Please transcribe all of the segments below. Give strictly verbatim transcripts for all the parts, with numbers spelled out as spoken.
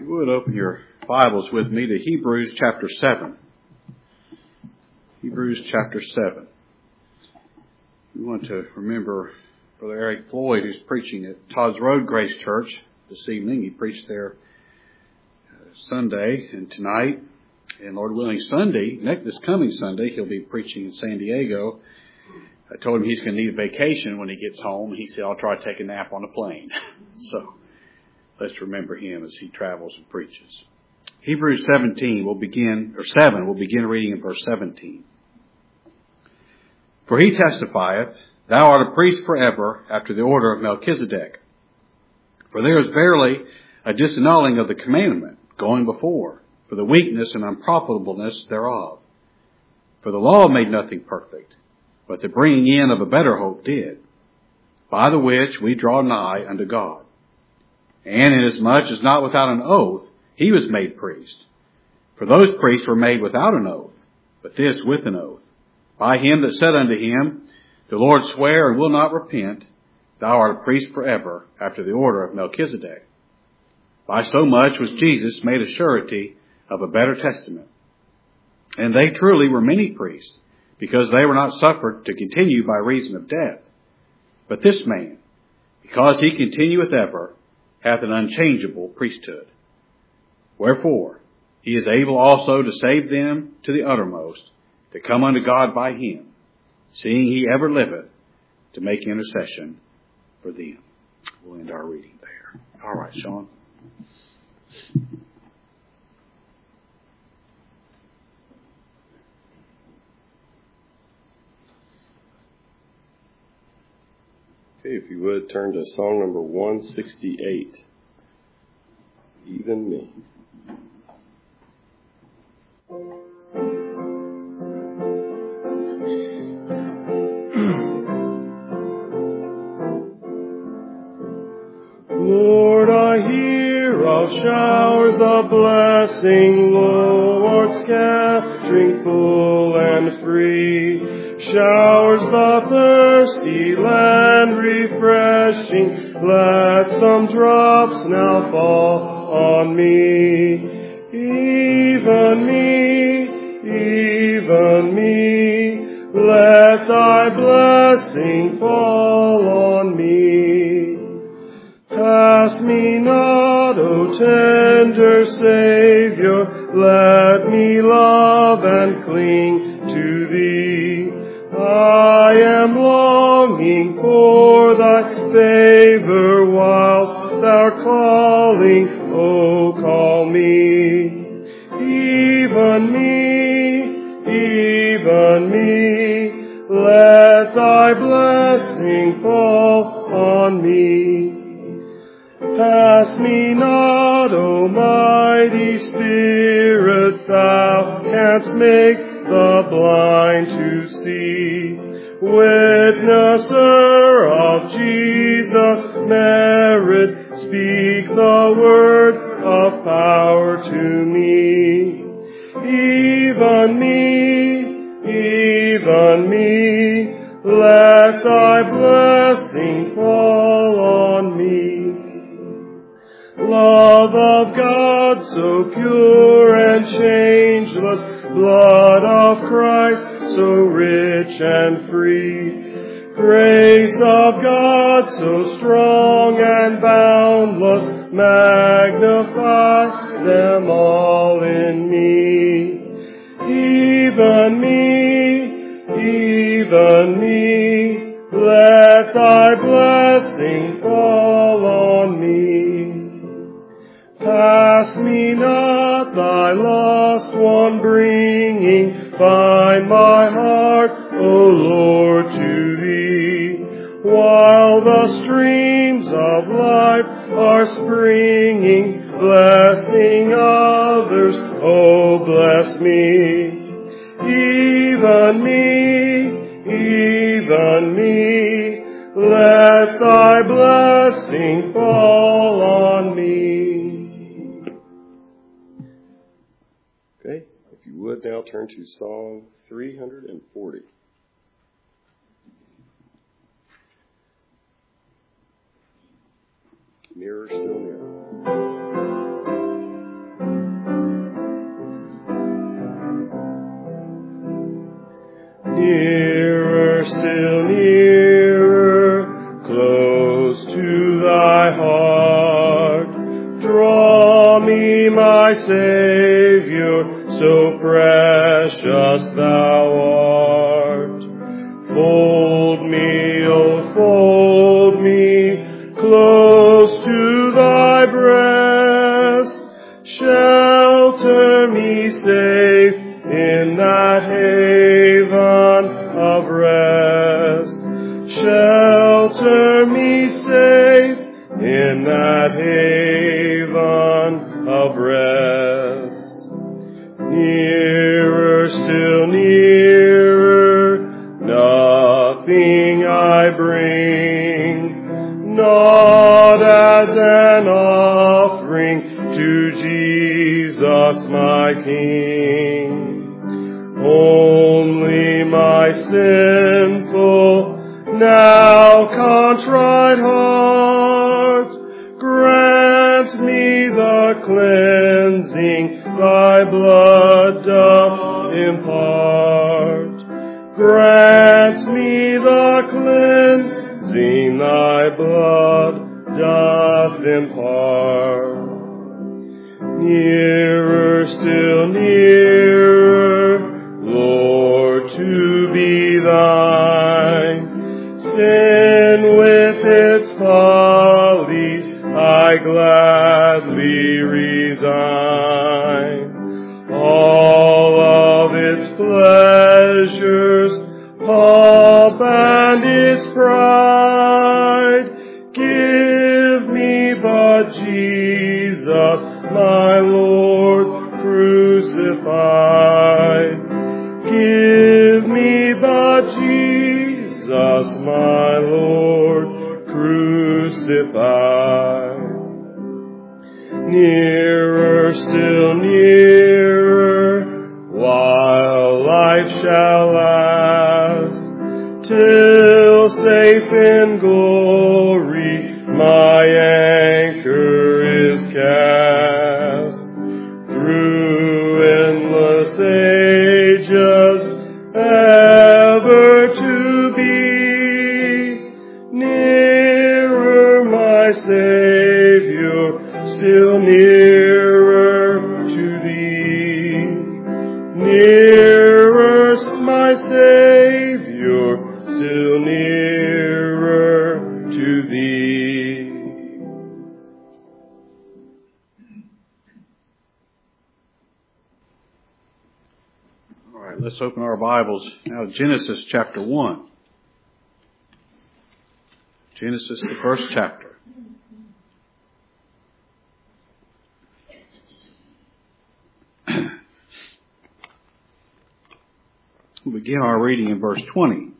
you would open your Bibles with me to Hebrews chapter seven. Hebrews chapter seven. We want to remember Brother Eric Floyd, who's preaching at Todd's Road Grace Church this evening. He preached there Sunday and tonight. And Lord willing, Sunday, next this coming Sunday, he'll be preaching in San Diego. I told him he's going to need a vacation when he gets home. He said, I'll try to take a nap on the plane. So let's remember him as he travels and preaches. Hebrews seventeen will begin, or seven, we'll begin reading in verse seventeen. For he testifieth, Thou art a priest forever after the order of Melchizedek. For there is verily a disannulling of the commandment going before, for the weakness and unprofitableness thereof. For the law made nothing perfect, but the bringing in of a better hope did, by the which we draw nigh unto God. And inasmuch as not without an oath he was made priest. For those priests were made without an oath, but this with an oath, by him that said unto him, The Lord sware and will not repent, Thou art a priest forever after the order of Melchizedek. By so much was Jesus made a surety of a better testament. And they truly were many priests, because they were not suffered to continue by reason of death. But this man, because he continueth ever, hath an unchangeable priesthood. Wherefore, he is able also to save them to the uttermost, that come unto God by him, seeing he ever liveth to make intercession for them. We'll end our reading there. All right, Sean. Okay, if you would, turn to song number one sixty-eight. Even me. Lord, I hear of showers of blessing, Lord, scattering full and free. Showers the thirsty land refreshing, let some drops now fall on me. Even me, even me, let thy blessing fall on me. Pass me not, O tender Savior, let me love and cling to thee. I am longing for thy favor whilst thou calling, oh, call me. Even me, even me, let thy blessing fall on me. Pass me not, O mighty Spirit, thou canst make the blind to see. Witnesser of Jesus' merit, speak the word of power to me. Even me, even me, let thy blessing fall on me. Love of God so pure and changeless, blood of Christ so rich and free. Grace of God so strong and boundless, magnify them all in me. Even me, even me, let thy blessing fall on me. Pass me not, thy lost one bringing, bind my heart, O Lord, to thee. While the streams of life are springing, blessing others, oh, bless me. Even me, even me, let thy blessing fall on me. Okay, if you would now turn to Song three hundred forty. Nearer, still nearer. Draw me, my Savior, so precious thou art. Fold me, oh, fold me close to thy breast. Shelter me safe in that haven of rest. Shelter me safe in that haven of rest. Nearer, still nearer, nothing I bring, not as an offering to Jesus my King. Only my sinful, now contrite heart, grant me the cleansing thy blood doth impart. Grant me the cleansing thy blood doth impart. Nearer, still nearer, Lord, to be thine. Sin with its follies I gladly resign. All of its pleasures, pomp and its pride, give me but Jesus, my Lord crucified. Give me but Jesus, my Lord crucified. Nearer, still nearer, while life shall last, till safe in glory my anchor is cast. Through endless ages, ever to be nearer, my Savior, still nearer to thee. Nearer, my Savior, still nearer to thee. All right, let's open our Bibles now to Genesis chapter one. Genesis, the first chapter. We'll begin our reading in verse twenty.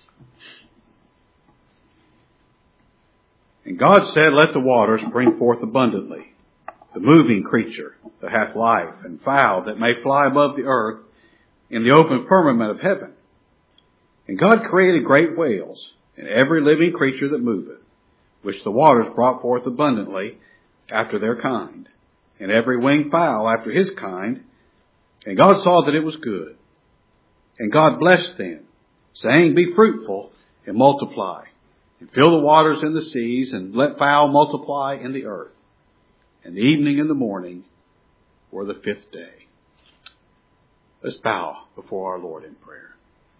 And God said, let the waters bring forth abundantly the moving creature that hath life, and fowl that may fly above the earth in the open firmament of heaven. And God created great whales, and every living creature that moveth, which the waters brought forth abundantly after their kind, and every winged fowl after his kind. And God saw that it was good. And God blessed them, saying, be fruitful and multiply, and fill the waters in the seas, and let fowl multiply in the earth. And the evening and the morning were the fifth day. Let's bow before our Lord in prayer.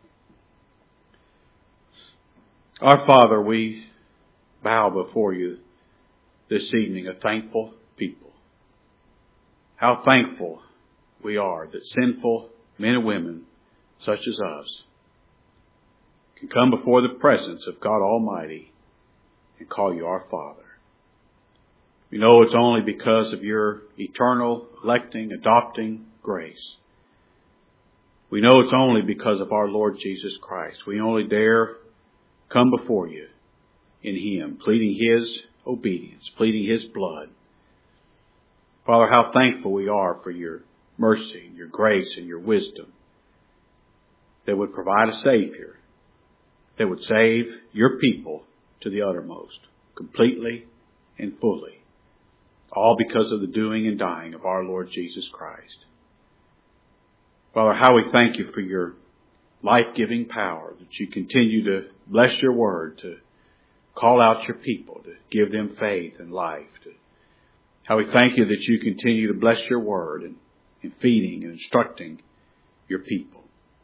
Our Father, we bow before you this evening, a thankful people. How thankful we are that sinful men and women such as us can come before the presence of God Almighty and call you our Father. We know it's only because of your eternal, electing, adopting grace. We know it's only because of our Lord Jesus Christ. We only dare come before you in Him, pleading His obedience, pleading His blood. Father, how thankful we are for your mercy, your grace, and your wisdom that would provide a Savior that would save your people to the uttermost, completely and fully, all because of the doing and dying of our Lord Jesus Christ. Father, how we thank you for your life-giving power, that you continue to bless your word, to call out your people, to give them faith and life, to How we thank you that you continue to bless your word and in feeding and instructing your people.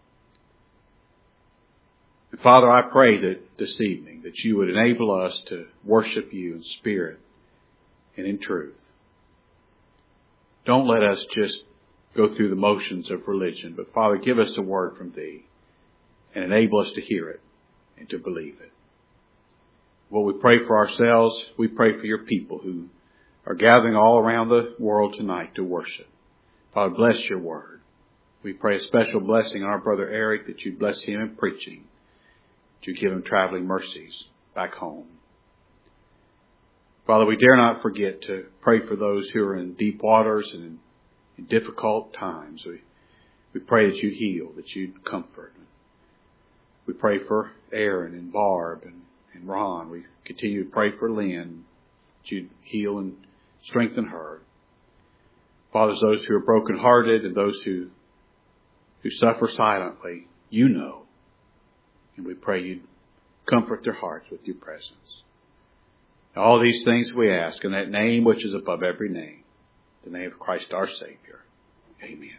And Father, I pray that this evening that you would enable us to worship you in spirit and in truth. Don't let us just go through the motions of religion, but Father, give us a word from thee and enable us to hear it and to believe it. Well, we pray for ourselves. We pray for your people who are gathering all around the world tonight to worship. Father, bless your word. We pray a special blessing on our brother Eric, that you bless him in preaching, that you give him traveling mercies back home. Father, we dare not forget to pray for those who are in deep waters and in, in difficult times. We, we pray that you'd heal, that you'd comfort. We pray for Aaron and Barb and, and Ron. We continue to pray for Lynn, that you'd heal and strengthen her. Fathers, those who are brokenhearted and those who, who suffer silently, you know. And we pray you'd comfort their hearts with your presence. All these things we ask in that name which is above every name, the name of Christ our Savior. Amen.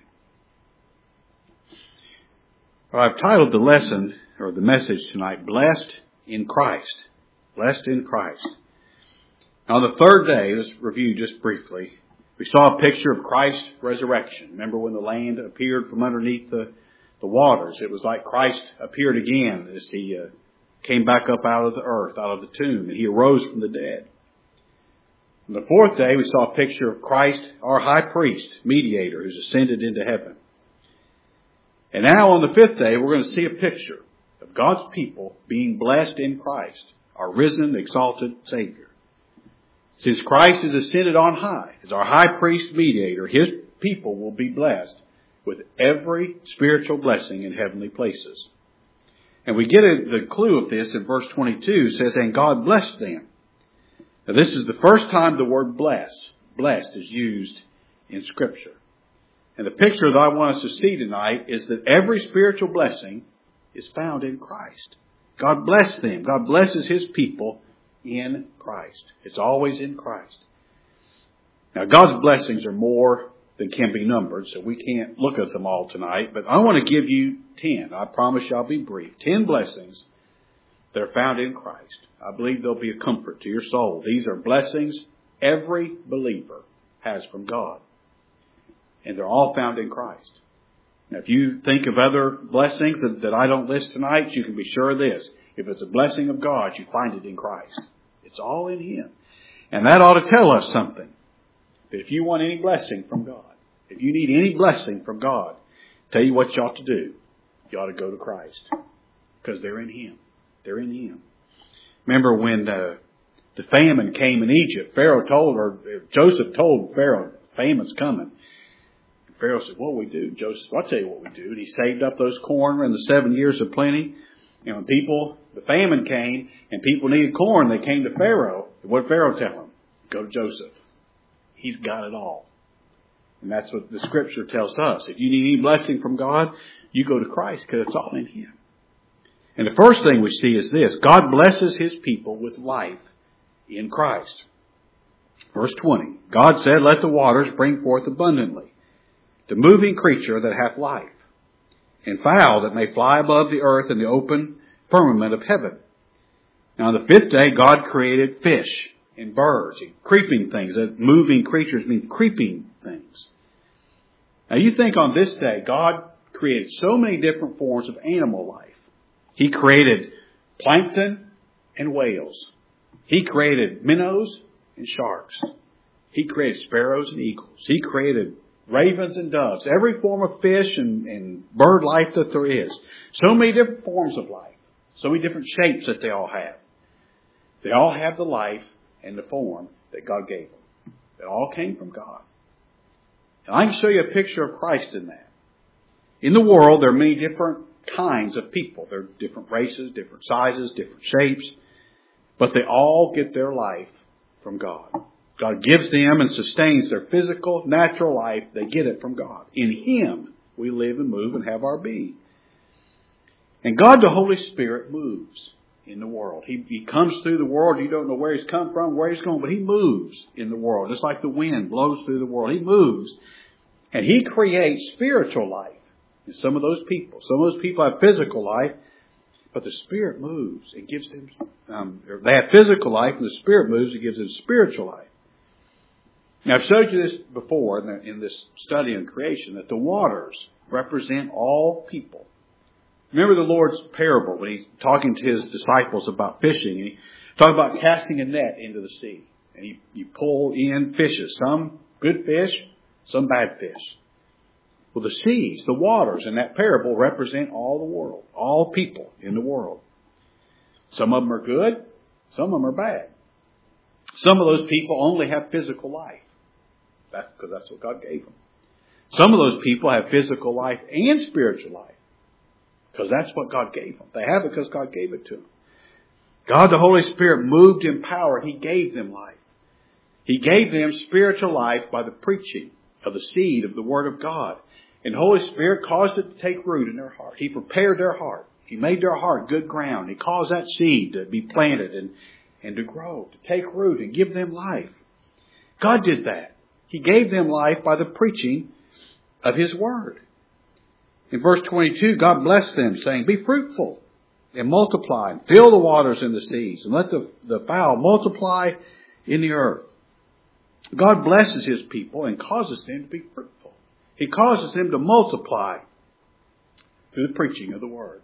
Well, I've titled the lesson or the message tonight, Blessed in Christ. Blessed in Christ. Now, on the third day, let's review just briefly. We saw a picture of Christ's resurrection. Remember when the land appeared from underneath the, the waters? It was like Christ appeared again as he uh, came back up out of the earth, out of the tomb, and he arose from the dead. On the fourth day, we saw a picture of Christ, our high priest, mediator, who's ascended into heaven. And now on the fifth day, we're going to see a picture of God's people being blessed in Christ, our risen, exalted Savior. Since Christ is ascended on high, as our high priest mediator, his people will be blessed with every spiritual blessing in heavenly places. And we get a, the clue of this in verse twenty-two. It says, and God blessed them. Now this is the first time the word bless, blessed, is used in Scripture. And the picture that I want us to see tonight is that every spiritual blessing is found in Christ. God bless them. God blesses his people in Christ. It's always in Christ. Now, God's blessings are more than can be numbered, so we can't look at them all tonight. But I want to give you ten. I promise you I'll be brief. Ten blessings that are found in Christ. I believe they'll be a comfort to your soul. These are blessings every believer has from God. And they're all found in Christ. Now, if you think of other blessings that, that I don't list tonight, you can be sure of this. If it's a blessing of God, you find it in Christ. It's all in him. And that ought to tell us something. That if you want any blessing from God, if you need any blessing from God, tell you what you ought to do. You ought to go to Christ. Because they're in him. They're in him. Remember when uh, the famine came in Egypt, Pharaoh told, or Joseph told Pharaoh, famine's coming. And Pharaoh said, what will we do? Joseph, I'll tell you what we do. And he saved up those corn in the seven years of plenty. And when people, the famine came and people needed corn, they came to Pharaoh. What did Pharaoh tell them? Go to Joseph. He's got it all. And that's what the Scripture tells us. If you need any blessing from God, you go to Christ because it's all in him. And the first thing we see is this. God blesses his people with life in Christ. Verse twenty. God said, let the waters bring forth abundantly the moving creature that hath life, and fowl that may fly above the earth in the open firmament of heaven. Now on the fifth day, God created fish and birds and creeping things. That moving creatures mean creeping things. Now you think on this day, God created so many different forms of animal life. He created plankton and whales. He created minnows and sharks. He created sparrows and eagles. He created ravens and doves. Every form of fish and, and bird life that there is. So many different forms of life. So many different shapes that they all have. They all have the life and the form that God gave them. It all came from God. And I can show you a picture of Christ in that. In the world, there are many different kinds of people. There are different races, different sizes, different shapes. But they all get their life from God. God gives them and sustains their physical, natural life. They get it from God. In him, we live and move and have our being. And God, the Holy Spirit, moves in the world. He, he comes through the world. You don't know where he's come from, where he's going, but he moves in the world. Just like the wind blows through the world. He moves. And he creates spiritual life in some of those people. Some of those people have physical life, but the Spirit moves and gives them, um, they have physical life and the Spirit moves and gives them spiritual life. Now, I've showed you this before in, the, in this study on creation, that the waters represent all people. Remember the Lord's parable when he's talking to his disciples about fishing. He talked about casting a net into the sea. And you, you pull in fishes, some good fish, some bad fish. Well, the seas, the waters in that parable represent all the world, all people in the world. Some of them are good, some of them are bad. Some of those people only have physical life. That's because that's what God gave them. Some of those people have physical life and spiritual life. Because that's what God gave them. They have it because God gave it to them. God, the Holy Spirit, moved in power. He gave them life. He gave them spiritual life by the preaching of the seed of the Word of God. And the Holy Spirit caused it to take root in their heart. He prepared their heart. He made their heart good ground. He caused that seed to be planted and, and to grow, to take root and give them life. God did that. He gave them life by the preaching of His Word. In verse twenty-two, God blessed them, saying, "Be fruitful and multiply, and fill the waters and the seas, and let the, the fowl multiply in the earth." God blesses His people and causes them to be fruitful. He causes them to multiply through the preaching of the Word.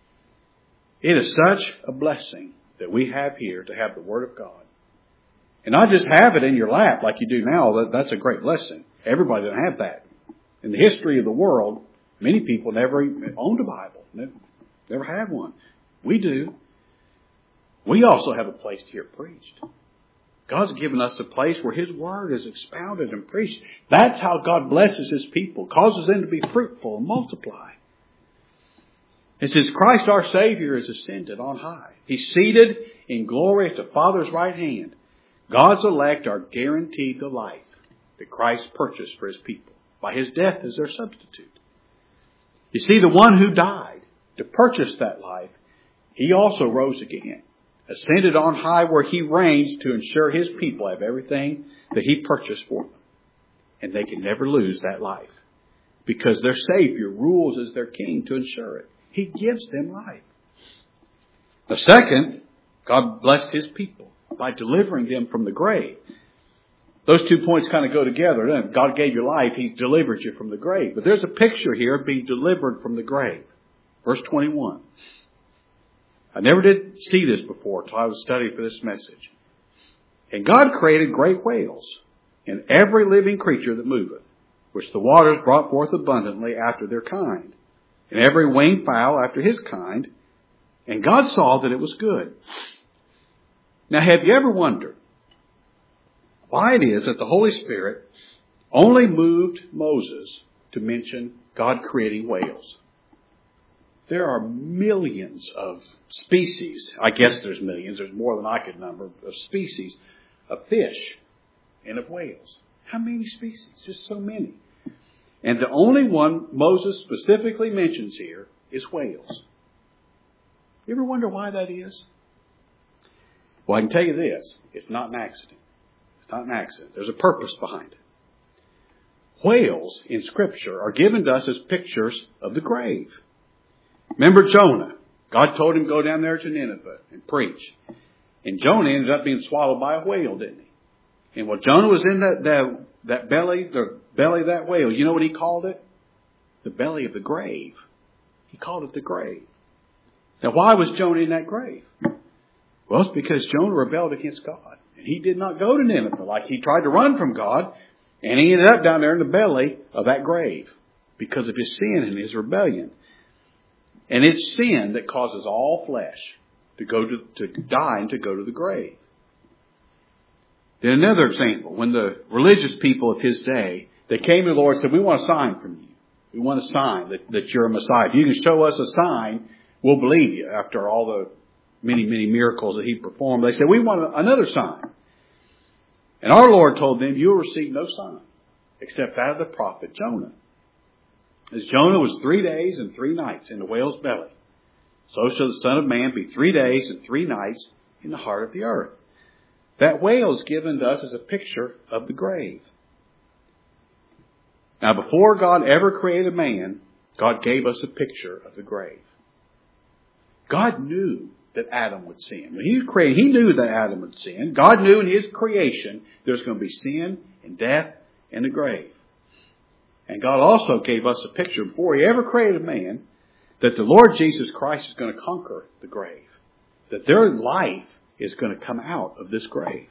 It is such a blessing that we have here to have the Word of God. And not just have it in your lap like you do now. That's a great blessing. Everybody doesn't have that. In the history of the world, many people never owned a Bible. Never, never had one. We do. We also have a place to hear preached. God's given us a place where His Word is expounded and preached. That's how God blesses His people. Causes them to be fruitful and multiply. And since Christ our Savior is ascended on high, He's seated in glory at the Father's right hand, God's elect are guaranteed the life that Christ purchased for His people by His death as their substitute. You see, the one who died to purchase that life, He also rose again, ascended on high where He reigns to ensure His people have everything that He purchased for them. And they can never lose that life because their Savior rules as their King to ensure it. He gives them life. The second, God blessed His people by delivering them from the grave. Those two points kind of go together. God gave you life. He delivered you from the grave. But there's a picture here of being delivered from the grave. Verse twenty-one. I never did see this before until I was studying for this message. "And God created great whales and every living creature that moveth, which the waters brought forth abundantly after their kind, and every winged fowl after his kind. And God saw that it was good." Now, have you ever wondered why it is that the Holy Spirit only moved Moses to mention God creating whales? There are millions of species. I guess there's millions. There's more than I could number of species of fish and of whales. How many species? Just so many. And the only one Moses specifically mentions here is whales. You ever wonder why that is? Well, I can tell you this. It's not an accident. It's not an accident. There's a purpose behind it. Whales in Scripture are given to us as pictures of the grave. Remember Jonah. God told him to go down there to Nineveh and preach. And Jonah ended up being swallowed by a whale, didn't he? And while Jonah was in that, that, that belly, the belly of that whale, you know what he called it? The belly of the grave. He called it the grave. Now, why was Jonah in that grave? Well, it's because Jonah rebelled against God. And he did not go to Nineveh. Like he tried to run from God. And he ended up down there in the belly of that grave because of his sin and his rebellion. And it's sin that causes all flesh to go to, to die and to go to the grave. Then another example, when the religious people of his day, they came to the Lord and said, "We want a sign from you. We want a sign that, that you're a Messiah. If you can show us a sign, we'll believe you." After all the many, many miracles that He performed, they said, "We want another sign." And our Lord told them, "You'll receive no sign except that of the prophet Jonah." As Jonah was three days and three nights in the whale's belly, so shall the Son of Man be three days and three nights in the heart of the earth. That wail is given to us as a picture of the grave. Now, before God ever created man, God gave us a picture of the grave. God knew that Adam would sin. When he was created, he knew that Adam would sin. God knew in his creation there's going to be sin and death and the grave. And God also gave us a picture before he ever created man that the Lord Jesus Christ is going to conquer the grave. That their life is going to come out of this grave.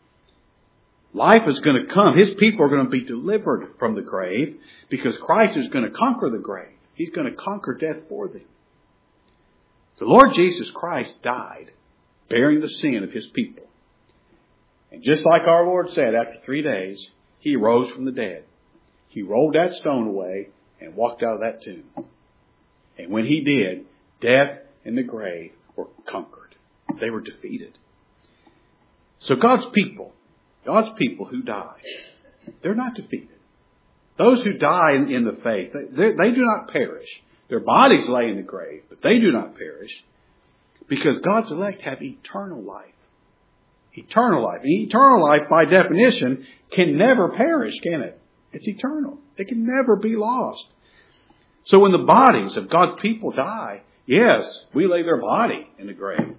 Life is going to come. His people are going to be delivered from the grave because Christ is going to conquer the grave. He's going to conquer death for them. The Lord Jesus Christ died bearing the sin of his people. And just like our Lord said, after three days, he rose from the dead. He rolled that stone away and walked out of that tomb. And when he did, death and the grave were conquered. They were defeated. So God's people, God's people who die, they're not defeated. Those who die in, in the faith, they, they do not perish. Their bodies lay in the grave, but they do not perish because God's elect have eternal life. Eternal life. And eternal life, by definition, can never perish, can it? It's eternal. It can never be lost. So when the bodies of God's people die, yes, we lay their body in the grave.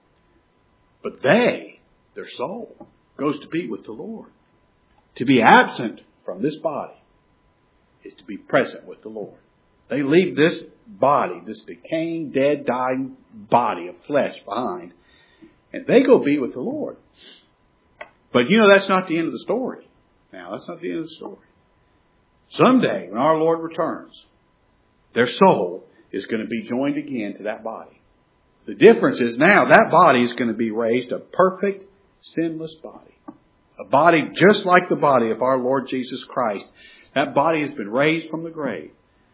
But they, their soul, goes to be with the Lord. To be absent from this body is to be present with the Lord. They leave this body, this decaying, dead, dying body of flesh behind, and they go be with the Lord. But you know, that's not the end of the story. Now, that's not the end of the story. Someday, when our Lord returns, their soul is going to be joined again to that body. The difference is now that body is going to be raised a perfect, sinless body. A body just like the body of our Lord Jesus Christ. That body has been raised from the grave.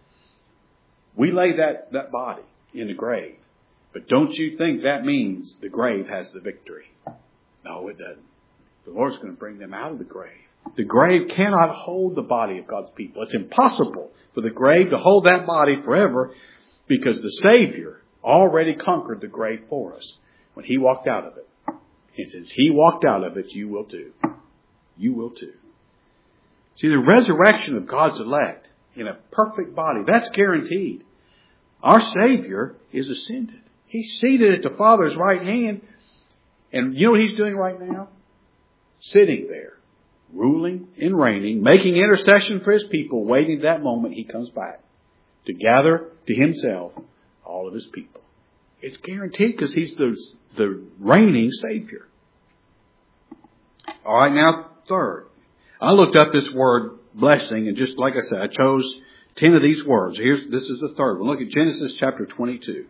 We lay that, that body in the grave. But don't you think that means the grave has the victory? No, it doesn't. The Lord's going to bring them out of the grave. The grave cannot hold the body of God's people. It's impossible for the grave to hold that body forever because the Savior already conquered the grave for us when He walked out of it. And since He walked out of it, you will too. You will too. See, the resurrection of God's elect in a perfect body, that's guaranteed. Our Savior is ascended. He's seated at the Father's right hand. And you know what He's doing right now? Sitting there, ruling and reigning, making intercession for His people, waiting that moment He comes back to gather to Himself all of His people. It's guaranteed because He's the, the reigning Savior. All right, now third. I looked up this word blessing, and just like I said, I chose ten of these words. Here's this is the third one. Look at Genesis chapter twenty-two.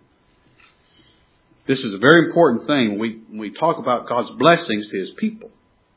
This is a very important thing when we, when we talk about God's blessings to His people.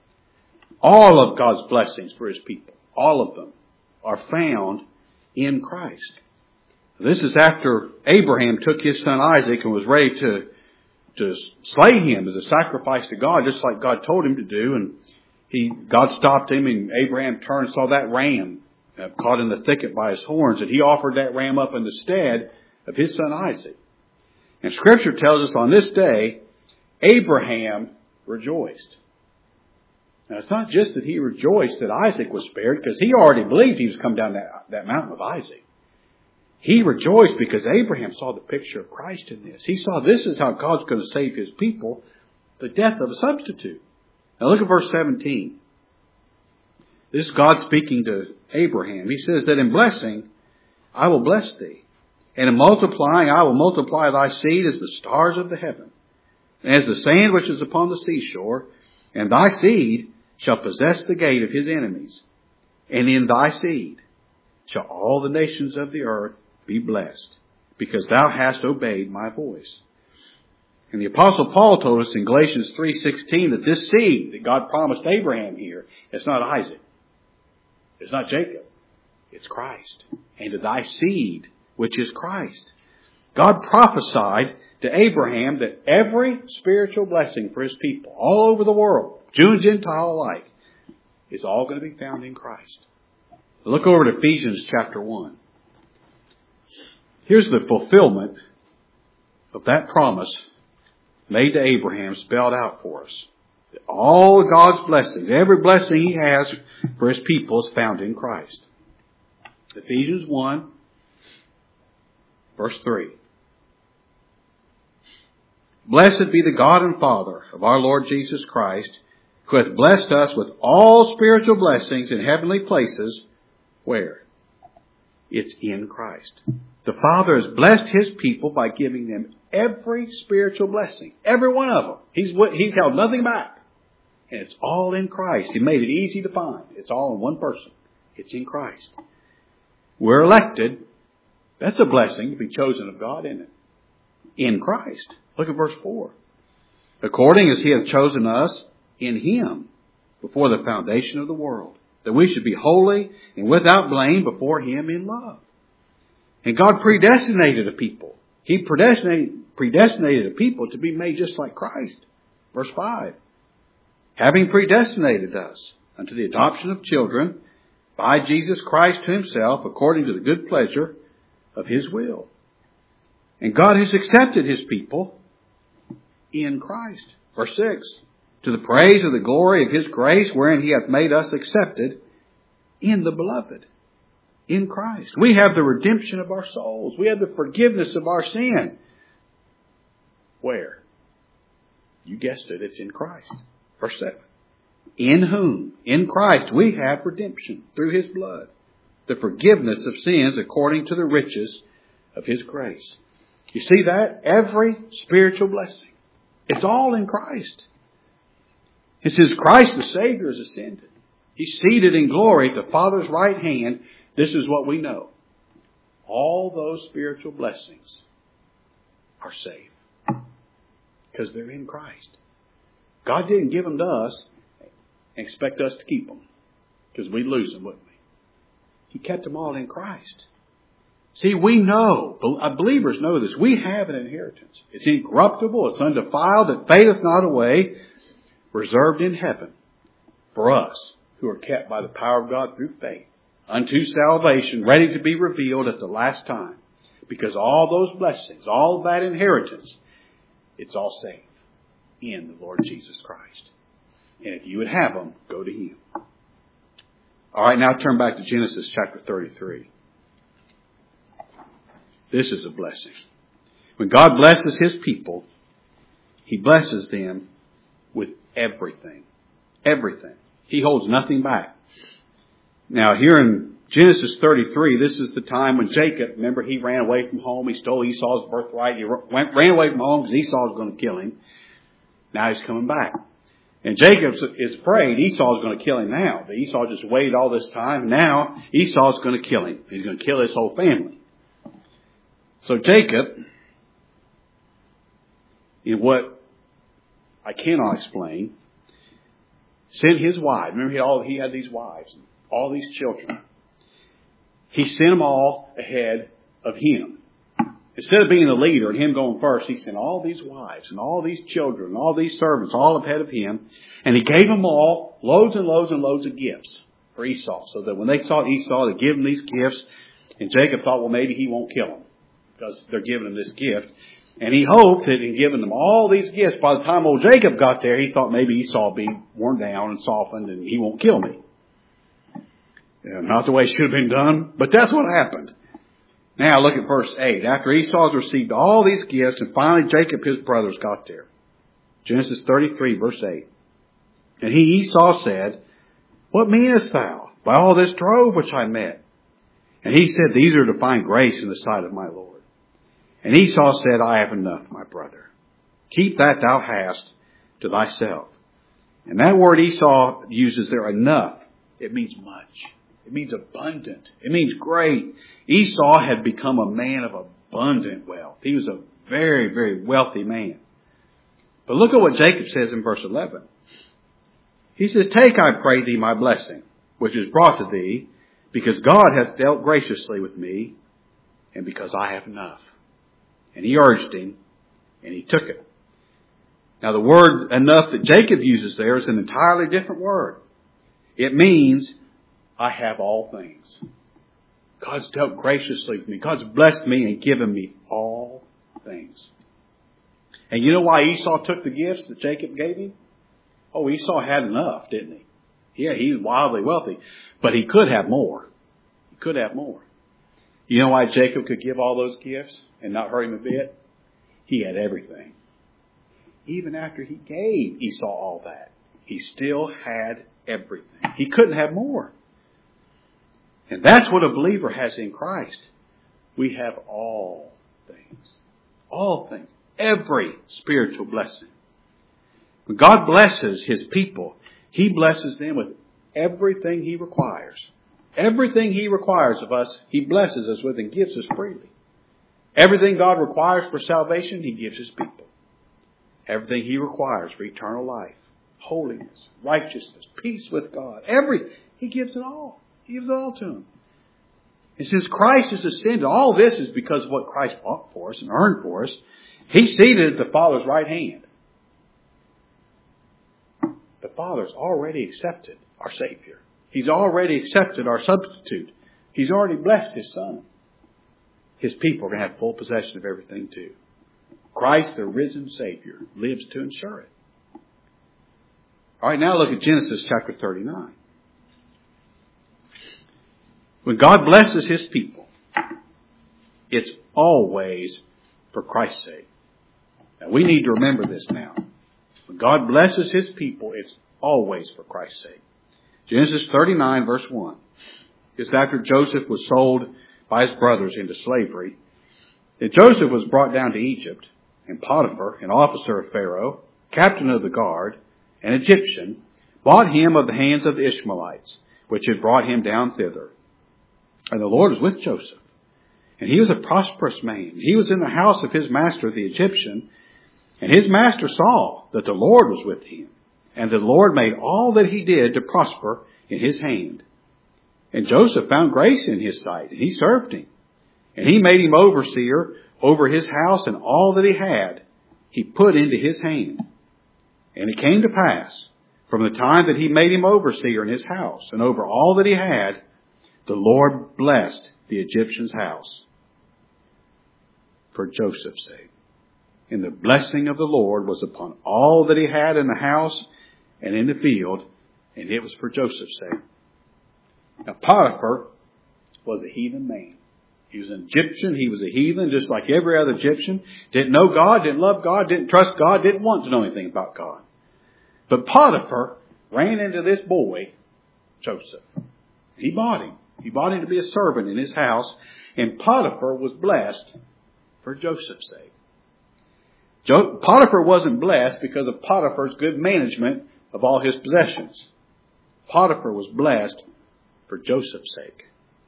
All of God's blessings for His people, all of them, are found in Christ. This is after Abraham took his son Isaac and was ready to, to slay him as a sacrifice to God, just like God told him to do. And he, God stopped him, and Abraham turned and saw that ram uh, caught in the thicket by his horns, and he offered that ram up in the stead of his son Isaac. And Scripture tells us on this day, Abraham rejoiced. Now, it's not just that he rejoiced that Isaac was spared, because he already believed he was come down that, that mountain of Isaac. He rejoiced because Abraham saw the picture of Christ in this. He saw this is how God's going to save His people, the death of a substitute. Now look at verse seventeen. This is God speaking to Abraham. He says that in blessing, I will bless thee. And in multiplying, I will multiply thy seed as the stars of the heaven, and as the sand which is upon the seashore. And thy seed shall possess the gate of his enemies. And in thy seed shall all the nations of the earth be blessed, because thou hast obeyed my voice. And the Apostle Paul told us in Galatians three sixteen that this seed that God promised Abraham here, it's not Isaac. It's not Jacob. It's Christ. And to thy seed, which is Christ. God prophesied to Abraham that every spiritual blessing for His people all over the world, Jew and Gentile alike, is all going to be found in Christ. Look over to Ephesians chapter one. Here's the fulfillment of that promise made to Abraham spelled out for us. All of God's blessings, every blessing He has for His people is found in Christ. Ephesians one, verse three. Blessed be the God and Father of our Lord Jesus Christ, who hath blessed us with all spiritual blessings in heavenly places. Where? It's in Christ. The Father has blessed His people by giving them every spiritual blessing. Every one of them. He's, he's held nothing back. And it's all in Christ. He made it easy to find. It's all in one person. It's in Christ. We're elected. That's a blessing to be chosen of God, isn't it? In Christ. Look at verse four. According as He hath chosen us in Him before the foundation of the world, that we should be holy and without blame before Him in love. And God predestinated a people. He predestinated, predestinated a people to be made just like Christ. Verse five. Having predestinated us unto the adoption of children by Jesus Christ to Himself, according to the good pleasure of His will. And God has accepted His people in Christ. Verse six. To the praise of the glory of His grace, wherein He hath made us accepted in the beloved. In Christ. We have the redemption of our souls. We have the forgiveness of our sin. Where? You guessed it, it's in Christ. Verse seven. In whom, in Christ, we have redemption through His blood. The forgiveness of sins according to the riches of His grace. You see that? Every spiritual blessing. It's all in Christ. It says Christ the Savior is ascended. He's seated in glory at the Father's right hand. This is what we know. All those spiritual blessings are safe. Because they're in Christ. God didn't give them to us and expect us to keep them. Because we'd lose them, wouldn't we? He kept them all in Christ. See, we know, believers know this. We have an inheritance. It's incorruptible, it's undefiled, it fadeth not away, reserved in heaven for us who are kept by the power of God through faith unto salvation, ready to be revealed at the last time. Because all those blessings, all that inheritance, it's all safe in the Lord Jesus Christ. And if you would have them, go to Him. All right, now turn back to Genesis chapter thirty-three. This is a blessing. When God blesses His people, He blesses them with everything. Everything. He holds nothing back. Now here in Genesis thirty-three, this is the time when Jacob, remember he ran away from home. He stole Esau's birthright. He went, ran away from home because Esau was going to kill him. Now he's coming back. And Jacob is afraid Esau is going to kill him now. But Esau just waited all this time. Now Esau is going to kill him. He's going to kill his whole family. So Jacob, in what I cannot explain, sent his wives. Remember he, all, he had these wives, all these children. He sent them all ahead of him. Instead of being the leader and him going first, he sent all these wives and all these children and all these servants all ahead of him. And he gave them all loads and loads and loads of gifts for Esau. So that when they saw Esau, they give him these gifts. And Jacob thought, well, maybe he won't kill them because they're giving him this gift. And he hoped that in giving them all these gifts, by the time old Jacob got there, he thought maybe Esau would be worn down and softened and he won't kill me. Yeah, not the way it should have been done, but that's what happened. Now look at verse eight. After Esau has received all these gifts, and finally Jacob, his brothers, got there. Genesis thirty-three, verse eight. And he, Esau, said, What meanest thou by all this drove which I met? And he said, These are to find grace in the sight of my Lord. And Esau said, I have enough, my brother. Keep that thou hast to thyself. And that word Esau uses there, enough, it means much. It means abundant. It means great. Esau had become a man of abundant wealth. He was a very, very wealthy man. But look at what Jacob says in verse eleven. He says, Take, I pray thee, my blessing, which is brought to thee, because God hath dealt graciously with me, and because I have enough. And he urged him, and he took it. Now the word enough that Jacob uses there is an entirely different word. It means, I have all things. God's dealt graciously with me. God's blessed me and given me all things. And you know why Esau took the gifts that Jacob gave him? Oh, Esau had enough, didn't he? Yeah, he was wildly wealthy. But he could have more. He could have more. You know why Jacob could give all those gifts and not hurt him a bit? He had everything. Even after he gave Esau all that, he still had everything. He couldn't have more. And that's what a believer has in Christ. We have all things. All things. Every spiritual blessing. When God blesses His people, He blesses them with everything He requires. Everything He requires of us, He blesses us with and gives us freely. Everything God requires for salvation, He gives His people. Everything He requires for eternal life, holiness, righteousness, peace with God. Every, He gives it all. He gives it all to them. And since Christ is ascended, all this is because of what Christ bought for us and earned for us. He's seated at the Father's right hand. The Father's already accepted our Savior. He's already accepted our substitute. He's already blessed His Son. His people are going to have full possession of everything too. Christ, the risen Savior, lives to ensure it. All right, now look at Genesis chapter thirty-nine. When God blesses His people, it's always for Christ's sake. Now, we need to remember this now. When God blesses His people, it's always for Christ's sake. Genesis thirty-nine, verse one. It's after Joseph was sold by his brothers into slavery. And Joseph was brought down to Egypt, and Potiphar, an officer of Pharaoh, captain of the guard, an Egyptian, bought him of the hands of the Ishmaelites, which had brought him down thither. And the Lord was with Joseph. And he was a prosperous man. He was in the house of his master, the Egyptian. And his master saw that the Lord was with him. And the Lord made all that he did to prosper in his hand. And Joseph found grace in his sight, and he served him. And he made him overseer over his house, and all that he had he put into his hand. And it came to pass, from the time that he made him overseer in his house, and over all that he had, the Lord blessed the Egyptian's house for Joseph's sake. And the blessing of the Lord was upon all that he had in the house and in the field, and it was for Joseph's sake. Now Potiphar was a heathen man. He was an Egyptian. He was a heathen, just like every other Egyptian. Didn't know God, didn't love God, didn't trust God, didn't want to know anything about God. But Potiphar ran into this boy, Joseph. He bought him. He bought him to be a servant in his house. And Potiphar was blessed for Joseph's sake. Jo- Potiphar wasn't blessed because of Potiphar's good management of all his possessions. Potiphar was blessed for Joseph's sake.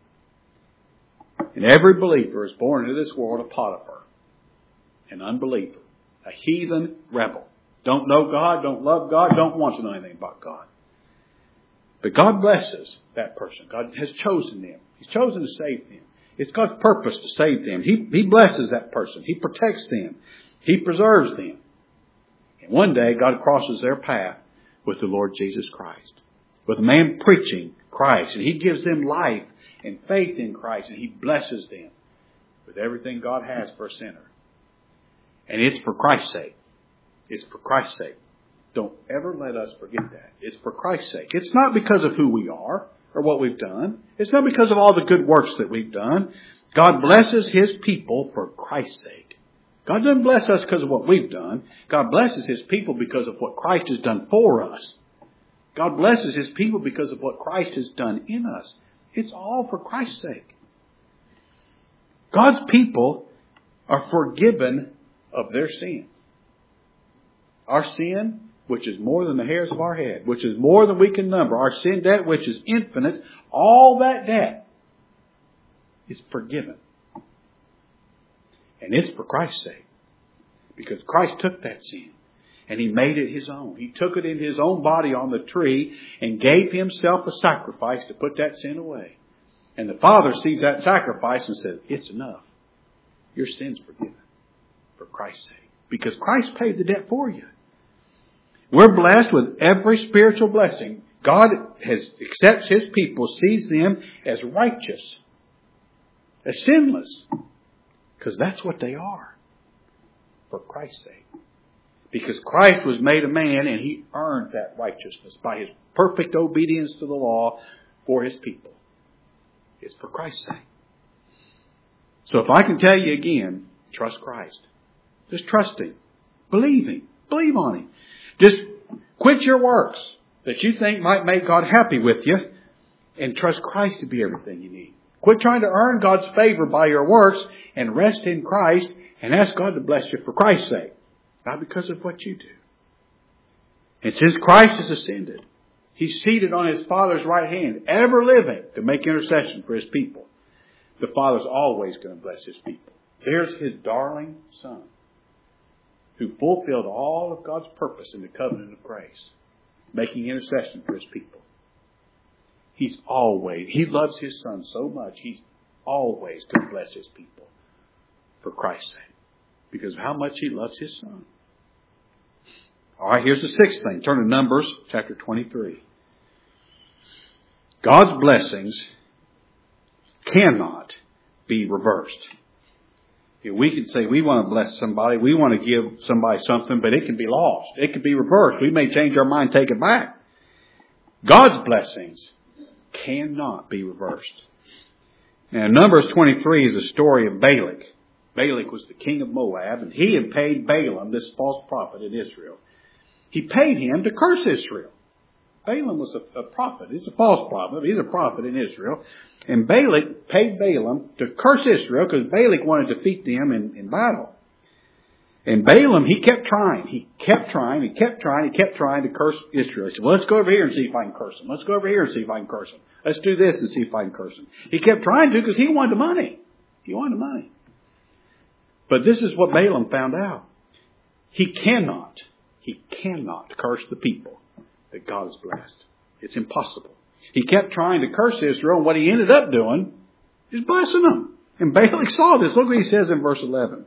And every believer is born into this world a Potiphar, an unbeliever, a heathen rebel. Don't know God, don't love God, don't want to know anything about God. But God blesses that person. God has chosen them. He's chosen to save them. It's God's purpose to save them. He, he blesses that person. He protects them. He preserves them. And one day God crosses their path with the Lord Jesus Christ. With a man preaching Christ. And He gives them life and faith in Christ. And He blesses them with everything God has for a sinner. And it's for Christ's sake. It's for Christ's sake. Don't ever let us forget that. It's for Christ's sake. It's not because of who we are or what we've done. It's not because of all the good works that we've done. God blesses His people for Christ's sake. God doesn't bless us because of what we've done. God blesses His people because of what Christ has done for us. God blesses His people because of what Christ has done in us. It's all for Christ's sake. God's people are forgiven of their sin. Our sin, which is more than the hairs of our head, which is more than we can number, our sin debt, which is infinite, all that debt is forgiven. And it's for Christ's sake. Because Christ took that sin and He made it His own. He took it in His own body on the tree and gave Himself a sacrifice to put that sin away. And the Father sees that sacrifice and says, it's enough. Your sin's forgiven for Christ's sake. Because Christ paid the debt for you. We're blessed with every spiritual blessing. God has accepts His people, sees them as righteous, as sinless. Because that's what they are. For Christ's sake. Because Christ was made a man and He earned that righteousness by His perfect obedience to the law for His people. It's for Christ's sake. So if I can tell you again, trust Christ. Just trust Him. Believe Him. Believe on Him. Just quit your works that you think might make God happy with you and trust Christ to be everything you need. Quit trying to earn God's favor by your works and rest in Christ and ask God to bless you for Christ's sake. Not because of what you do. And since Christ has ascended, He's seated on His Father's right hand, ever living to make intercession for His people. The Father's always going to bless His people. There's His darling Son, who fulfilled all of God's purpose in the covenant of grace, making intercession for His people. He's always, He loves His Son so much, He's always going to bless His people for Christ's sake. Because of how much He loves His Son. All right, here's the sixth thing. Turn to Numbers chapter twenty-three. God's blessings cannot be reversed. We can say we want to bless somebody, we want to give somebody something, but it can be lost. It can be reversed. We may change our mind, take it back. God's blessings cannot be reversed. Now, Numbers twenty-three is a story of Balak. Balak was the king of Moab, and he had paid Balaam, this false prophet in Israel. He paid him to curse Israel. Balaam was a, a prophet. He's a false prophet. He's a prophet in Israel. And Balak paid Balaam to curse Israel because Balak wanted to defeat them in, in battle. And Balaam, he kept trying. He kept trying. He kept trying. He kept trying to curse Israel. He said, well, let's go over here and see if I can curse them. Let's go over here and see if I can curse them. Let's do this and see if I can curse them. He kept trying to because he wanted the money. He wanted the money. But this is what Balaam found out. He cannot, he cannot curse the people that God has blessed. It's impossible. He kept trying to curse Israel, and what he ended up doing is blessing them. And Balak saw this. Look what he says in verse eleven.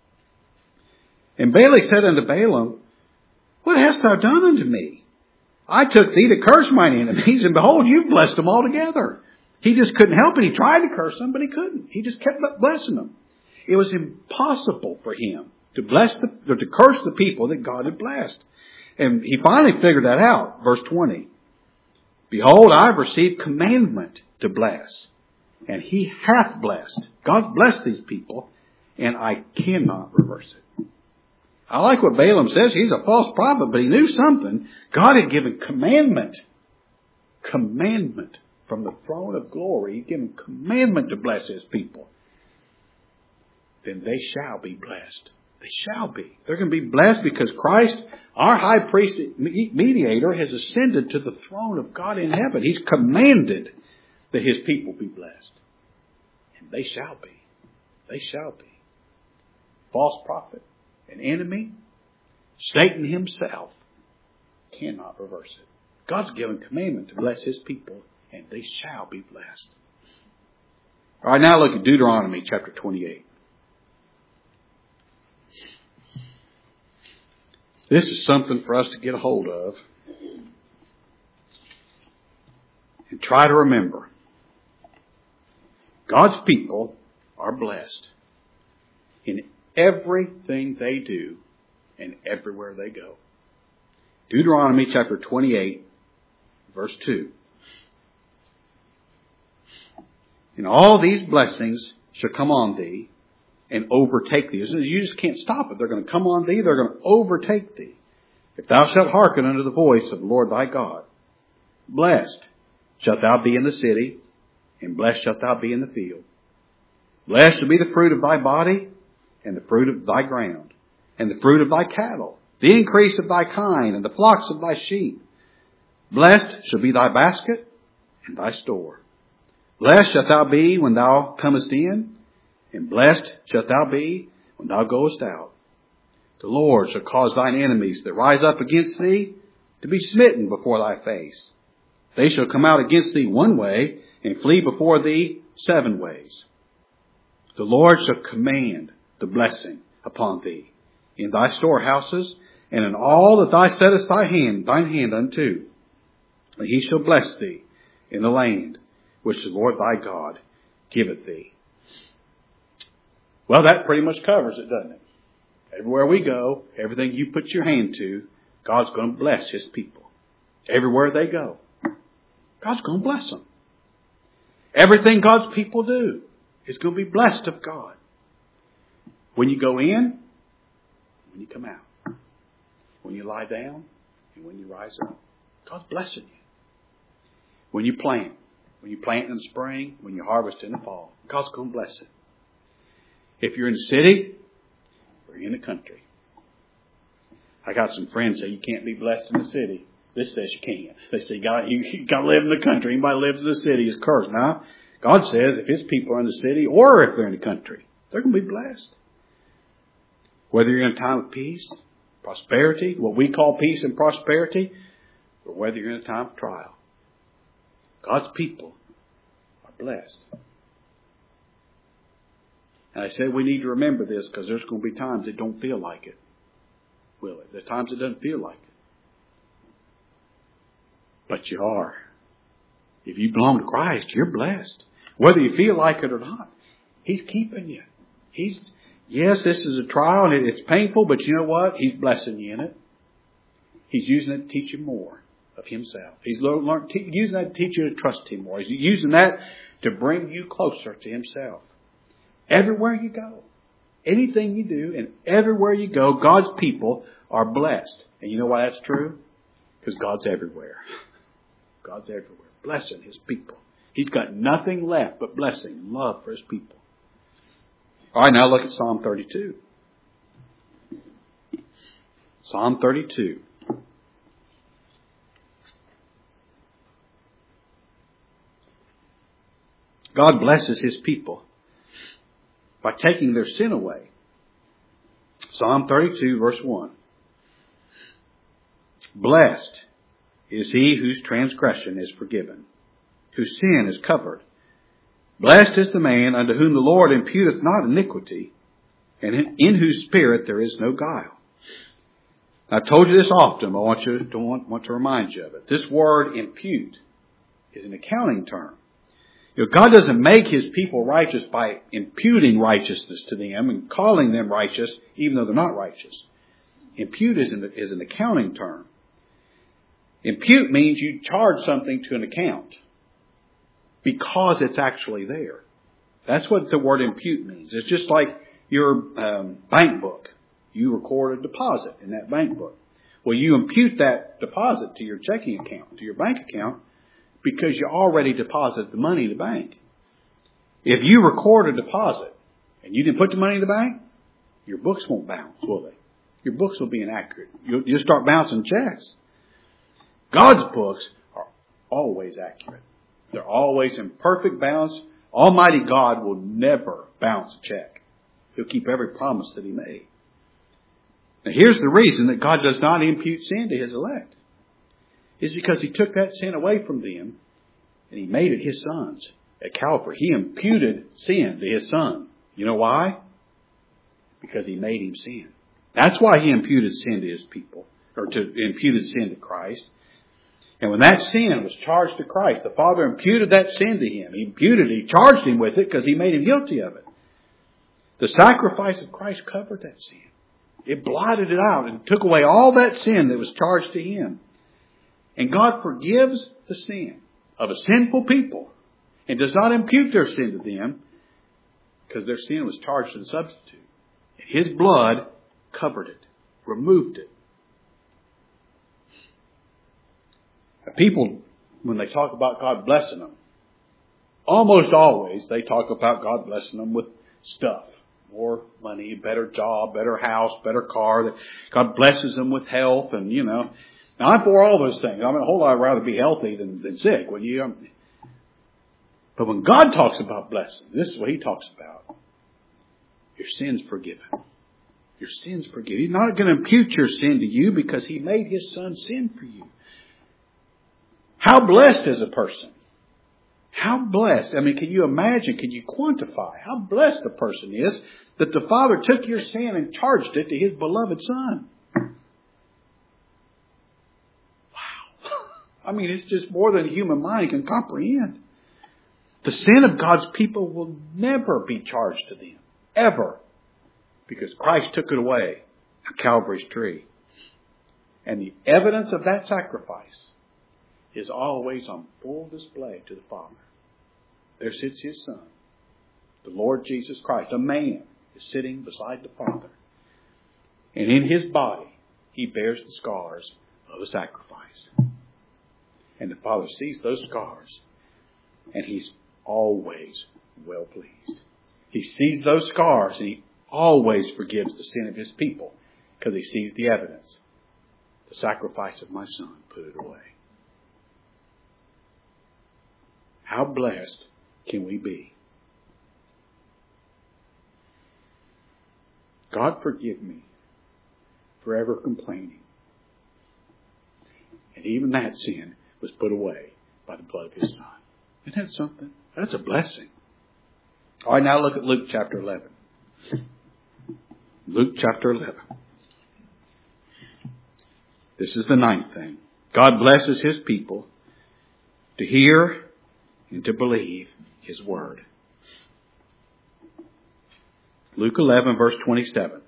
And Balak said unto Balaam, what hast thou done unto me? I took thee to curse mine enemies, and behold, you've blessed them altogether. He just couldn't help it. He tried to curse them, but he couldn't. He just kept blessing them. It was impossible for him to bless the, or to curse the people that God had blessed. And he finally figured that out. Verse twenty. Behold, I have received commandment to bless. And He hath blessed. God blessed these people, and I cannot reverse it. I like what Balaam says. He's a false prophet, but he knew something. God had given commandment. Commandment from the throne of glory. He'd given commandment to bless His people. Then they shall be blessed. They shall be. They're going to be blessed because Christ, our high priest mediator, has ascended to the throne of God in heaven. He's commanded that His people be blessed. And they shall be. They shall be. False prophet, an enemy, Satan himself cannot reverse it. God's given commandment to bless His people, and they shall be blessed. All right, now look at Deuteronomy chapter twenty-eight. This is something for us to get a hold of and try to remember. God's people are blessed in everything they do and everywhere they go. Deuteronomy chapter twenty-eight, verse two. And all these blessings shall come on thee and overtake thee. You just can't stop it. They're going to come on thee. They're going to overtake thee. If thou shalt hearken unto the voice of the Lord thy God, blessed shalt thou be in the city, and blessed shalt thou be in the field. Blessed shall be the fruit of thy body, and the fruit of thy ground, and the fruit of thy cattle, the increase of thy kind, and the flocks of thy sheep. Blessed shall be thy basket and thy store. Blessed shalt thou be when thou comest in, and blessed shalt thou be when thou goest out. The Lord shall cause thine enemies that rise up against thee to be smitten before thy face. They shall come out against thee one way, and flee before thee seven ways. The Lord shall command the blessing upon thee in thy storehouses, and in all that thou settest thy hand, thine hand unto. And He shall bless thee in the land which the Lord thy God giveth thee. Well, that pretty much covers it, doesn't it? Everywhere we go, everything you put your hand to, God's going to bless His people. Everywhere they go, God's going to bless them. Everything God's people do is going to be blessed of God. When you go in, when you come out. When you lie down, and when you rise up. God's blessing you. When you plant, when you plant in the spring, when you harvest in the fall, God's going to bless it. If you're in the city, or you're in the country. I got some friends say you can't be blessed in the city. This says you can. They say you got you, you got to live in the country. Anybody who lives in the city is cursed. Now, God says if His people are in the city or if they're in the country, they're going to be blessed. Whether you're in a time of peace, prosperity, what we call peace and prosperity, or whether you're in a time of trial, God's people are blessed. And I said we need to remember this because there's going to be times it don't feel like it. Will it? There's times it doesn't feel like it. But you are. If you belong to Christ, you're blessed. Whether you feel like it or not, He's keeping you. He's, yes, this is a trial and it's painful, but you know what? He's blessing you in it. He's using it to teach you more of Himself. He's learned, using that to teach you to trust Him more. He's using that to bring you closer to Himself. Everywhere you go, anything you do, and everywhere you go, God's people are blessed. And you know why that's true? Because God's everywhere. God's everywhere, blessing His people. He's got nothing left but blessing and love for His people. All right, now look at Psalm thirty-two. Psalm thirty-two. God blesses His people by taking their sin away. Psalm thirty-two, verse one. Blessed is he whose transgression is forgiven, whose sin is covered. Blessed is the man unto whom the Lord imputeth not iniquity, and in, in whose spirit there is no guile. I've told you this often, but I want you to want, want to remind you of it. This word impute is an accounting term. You know, God doesn't make His people righteous by imputing righteousness to them and calling them righteous, even though they're not righteous. Impute is an, is an accounting term. Impute means you charge something to an account because it's actually there. That's what the word impute means. It's just like your um, bank book. You record a deposit in that bank book. Well, you impute that deposit to your checking account, to your bank account, because you already deposited the money in the bank. If you record a deposit and you didn't put the money in the bank, your books won't bounce, will they? Your books will be inaccurate. You'll, you'll start bouncing checks. God's books are always accurate. They're always in perfect balance. Almighty God will never bounce a check. He'll keep every promise that He made. Now here's the reason that God does not impute sin to His elect. It's because He took that sin away from them and He made it His sons at Calvary. He imputed sin to His Son. You know why? Because He made Him sin. That's why He imputed sin to His people, or to imputed sin to Christ. And when that sin was charged to Christ, the Father imputed that sin to Him. He imputed it. He charged Him with it because He made Him guilty of it. The sacrifice of Christ covered that sin. It blotted it out and took away all that sin that was charged to Him. And God forgives the sin of a sinful people and does not impute their sin to them because their sin was charged to the substitute. And His blood covered it, removed it. People, when they talk about God blessing them, almost always they talk about God blessing them with stuff. More money, better job, better house, better car. That God blesses them with health and, you know. Now, I'm for all those things. I mean, a whole lot rather be healthy than, than sick. When you, um, but when God talks about blessing, this is what He talks about. Your sin's forgiven. Your sin's forgiven. He's not going to impute your sin to you because He made His Son sin for you. How blessed is a person? How blessed? I mean, can you imagine, can you quantify how blessed a person is that the Father took your sin and charged it to His beloved Son? Wow. I mean, it's just more than a human mind can comprehend. The sin of God's people will never be charged to them. Ever. Because Christ took it away on Calvary's tree. And the evidence of that sacrifice is always on full display to the Father. There sits His Son, the Lord Jesus Christ. A man is sitting beside the Father. And in His body, He bears the scars of a sacrifice. And the Father sees those scars, and He's always well pleased. He sees those scars, and He always forgives the sin of His people, because He sees the evidence. The sacrifice of my Son put it away. How blessed can we be? God, forgive me for ever complaining. And even that sin was put away by the blood of His Son. Isn't that something? That's a blessing. All right, now look at Luke chapter eleven. Luke chapter eleven. This is the ninth thing. God blesses His people to hear and to believe His word. Luke eleven, verse twenty-seven.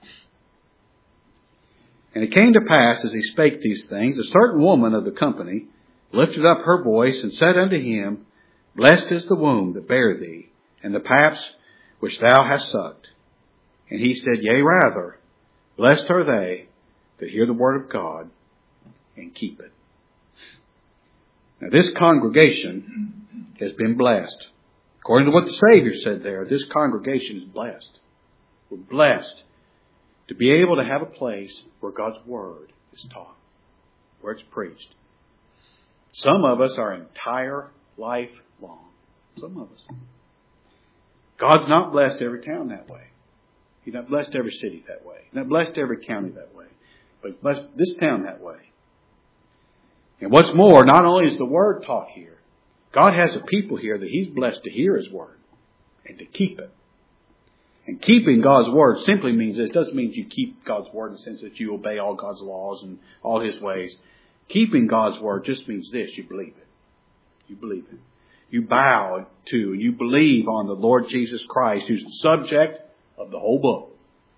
And it came to pass, as He spake these things, a certain woman of the company lifted up her voice and said unto Him, Blessed is the womb that bare thee, and the paps which thou hast sucked. And He said, Yea, rather, blessed are they that hear the word of God and keep it. Now this congregation has been blessed. According to what the Savior said there, this congregation is blessed. We're blessed to be able to have a place where God's word is taught, where it's preached. Some of us our entire life long. Some of us. God's not blessed every town that way. He's not blessed every city that way. He's not blessed every county that way. But He's blessed this town that way. And what's more, not only is the word taught here, God has a people here that He's blessed to hear His word and to keep it. And keeping God's word simply means this. It doesn't mean you keep God's word in the sense that you obey all God's laws and all His ways. Keeping God's word just means this. You believe it. You believe it. You bow to and you believe on the Lord Jesus Christ, who's the subject of the whole book.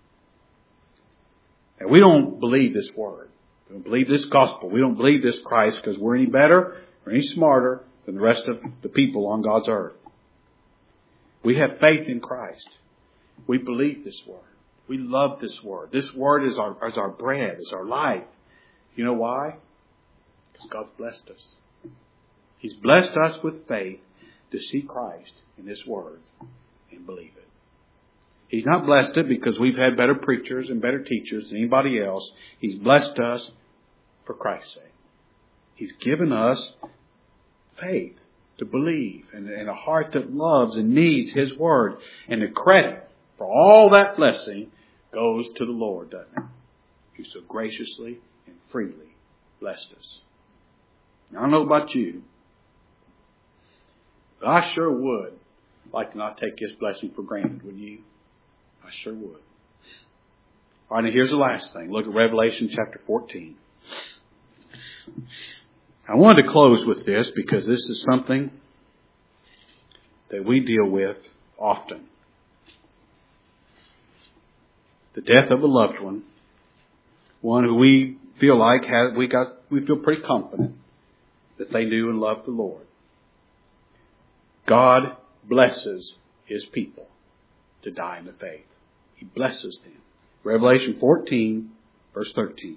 And we don't believe this word. We don't believe this gospel. We don't believe this Christ because we're any better or any smarter than the rest of the people on God's earth. We have faith in Christ. We believe this word. We love this word. This word is our, is our bread, is our life. You know why? Because God's blessed us. He's blessed us with faith to see Christ in this word and believe it. He's not blessed it because we've had better preachers and better teachers than anybody else. He's blessed us for Christ's sake. He's given us faith to believe and, and a heart that loves and needs His word. And the credit for all that blessing goes to the Lord, doesn't it? Who so graciously and freely blessed us. Now, I don't know about you, but I sure would like to not take His blessing for granted, wouldn't you? I sure would. All right, now here's the last thing. Look at Revelation chapter fourteen. I wanted to close with this because this is something that we deal with often. The death of a loved one. One who we feel like has, we got, we feel pretty confident that they knew and loved the Lord. God blesses His people to die in the faith. He blesses them. Revelation fourteen, verse thirteen.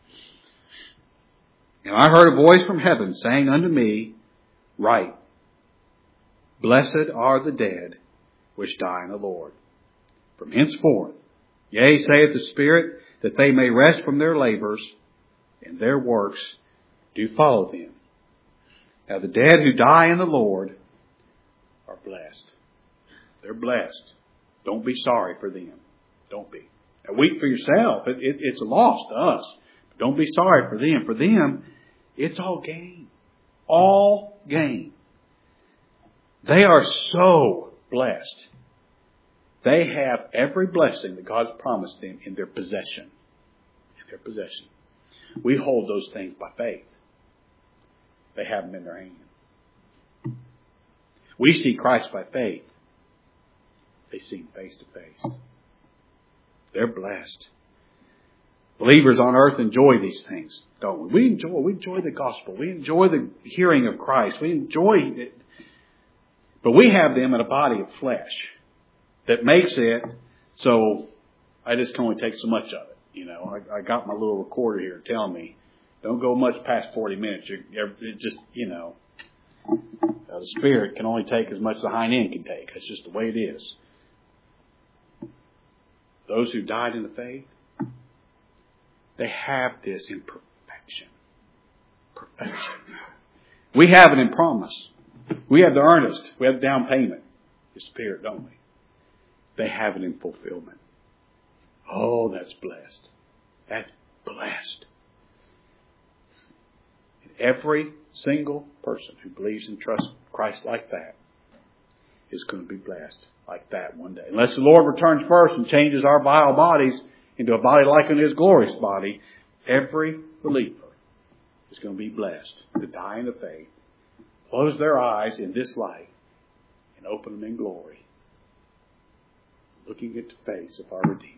And I heard a voice from heaven saying unto me, Write, Blessed are the dead which die in the Lord. From henceforth, yea, saith the Spirit, that they may rest from their labors, and their works do follow them. Now the dead who die in the Lord are blessed. They're blessed. Don't be sorry for them. Don't be. Now weep for yourself. It, it, it's a loss to us. But don't be sorry for them. For them, it's all gain. All gain. They are so blessed. They have every blessing that God's promised them in their possession. In their possession. We hold those things by faith. They have them in their hand. We see Christ by faith. They see Him face to face. They're blessed. Believers on earth enjoy these things, don't we? We enjoy, we enjoy the gospel. We enjoy the hearing of Christ. We enjoy it. But we have them in a body of flesh that makes it so I just can only take so much of it. You know, I, I got my little recorder here telling me, don't go much past forty minutes. You're, you're, it just, you know, uh, the Spirit can only take as much as the hind end can take. That's just the way it is. Those who died in the faith, they have this in perfection. Perfection. We have it in promise. We have the earnest. We have the down payment. The Spirit, don't we? They have it in fulfillment. Oh, that's blessed. That's blessed. And every single person who believes and trusts Christ like that is going to be blessed like that one day. Unless the Lord returns first and changes our vile bodies into a body like unto His glorious body, every believer is going to be blessed to die in the faith, close their eyes in this life, and open them in glory, looking at the face of our Redeemer.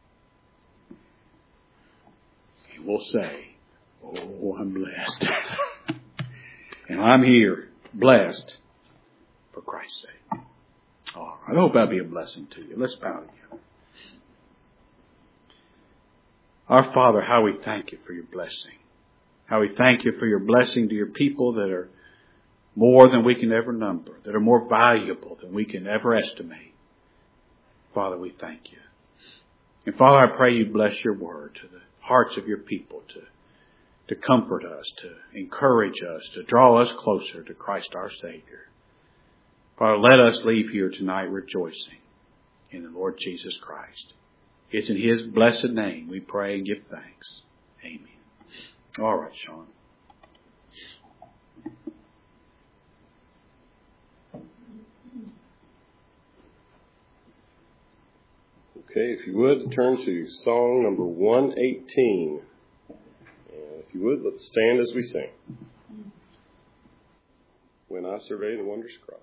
And we'll say, oh, I'm blessed. And I'm here, blessed, for Christ's sake. All right, I hope that'll be a blessing to you. Let's bow together. Our Father, how we thank you for your blessing. How we thank you for your blessing to your people that are more than we can ever number, that are more valuable than we can ever estimate. Father, we thank you. And Father, I pray you bless your word to the hearts of your people, to, to comfort us, to encourage us, to draw us closer to Christ our Savior. Father, let us leave here tonight rejoicing in the Lord Jesus Christ. It's in His blessed name we pray and give thanks. Amen. All right, Sean. Okay, if you would, turn to song number one eighteen. And if you would, let's stand as we sing. When I Survey the Wondrous Cross.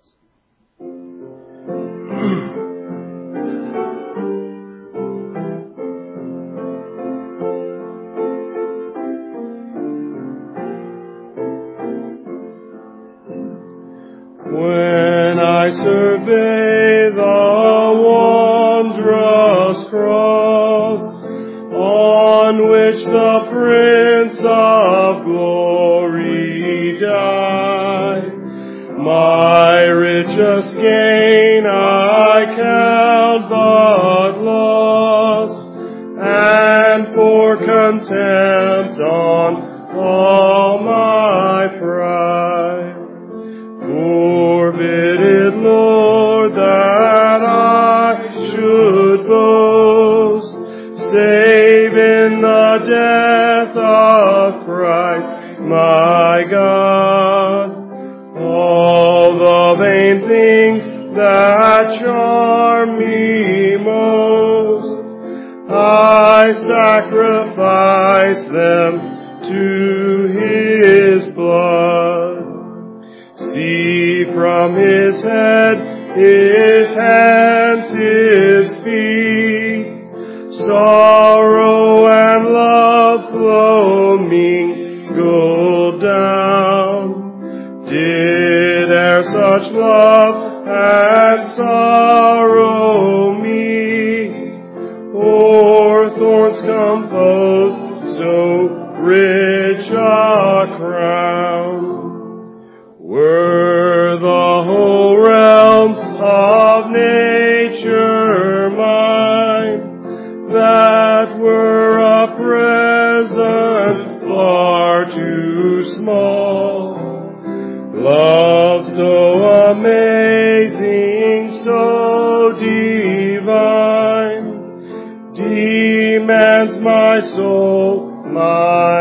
When I survey the wondrous cross, on which the Prince of Glory died, my richest gain I count but loss, and for contempt on all my pride. Forbid it, Lord, that I should boast, save in the death of Christ my God. All the vain things that charm me most, I sacrifice them to His blood. See from His head, His hands, His feet, sorrow and love flow mingled down. Did e'er such love and sorrow meet, or thorns compose so rich a crown? Were the whole realm of nature mine, that were a present far too small. Love so amazing, so divine, demands my soul, my